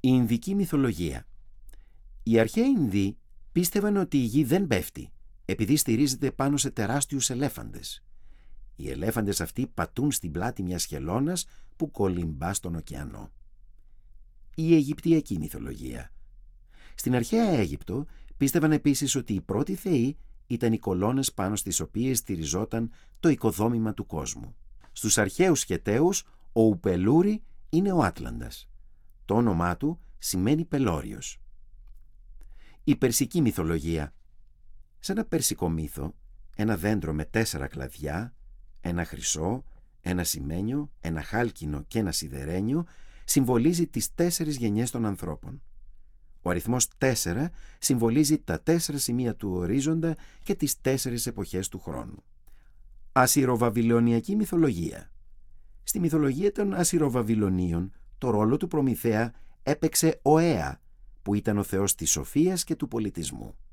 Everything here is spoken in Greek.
Η Ινδική μυθολογία. Οι αρχαίοι Ινδοί πίστευαν ότι η γη δεν πέφτει, επειδή στηρίζεται πάνω σε τεράστιους ελέφαντες. Οι ελέφαντες αυτοί πατούν στην πλάτη μιας χελώνας που κολυμπά στον ωκεανό. Η Αιγυπτιακή μυθολογία. Στην αρχαία Αίγυπτο πίστευαν επίσης ότι οι πρώτοι θεοί ήταν οι κολόνες πάνω στις οποίες στηριζόταν το οικοδόμημα του κόσμου. Στους αρχαίους Χεταίους ο Ουπελούρη είναι ο Άτλαντας. Το όνομά του σημαίνει πελώριος. Η περσική μυθολογία. Σε ένα περσικό μύθο, ένα δέντρο με 4 κλαδιά, ένα χρυσό, ένα σημαίνιο, ένα χάλκινο και ένα σιδερένιο συμβολίζει τις 4 γενιές των ανθρώπων. Ο αριθμός 4 συμβολίζει τα 4 σημεία του ορίζοντα και τις 4 εποχές του χρόνου. Ασσυροβαβυλωνιακή μυθολογία. Στη μυθολογία των Ασσυροβαβυλωνίων, το ρόλο του Προμηθέα έπαιξε ο Αία, που ήταν ο θεός της σοφίας και του πολιτισμού.